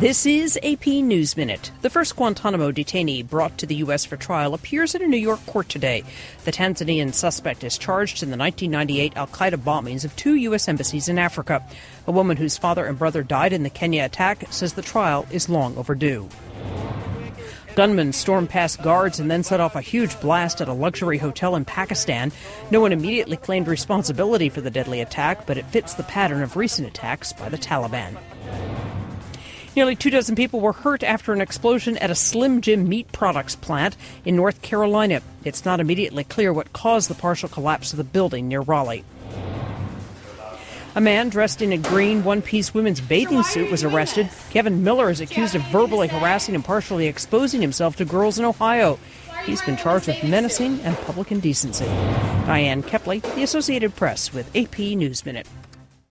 This is AP News Minute. The first Guantanamo detainee brought to the U.S. for trial appears in a New York court today. The Tanzanian suspect is charged in the 1998 al-Qaeda bombings of 2 U.S. embassies in Africa. A woman whose father and brother died in the Kenya attack says the trial is long overdue. Gunmen stormed past guards and then set off a huge blast at a luxury hotel in Pakistan. No one immediately claimed responsibility for the deadly attack, but it fits the pattern of recent attacks by the Taliban. Nearly 24 people were hurt after an explosion at a Slim Jim meat products plant in North Carolina. It's not immediately clear what caused the partial collapse of the building near Raleigh. A man dressed in a green one-piece women's bathing suit was arrested. Kevin Miller is accused of verbally harassing and partially exposing himself to girls in Ohio. He's been charged with menacing and public indecency. Diane Kepley, The Associated Press, with AP News Minute.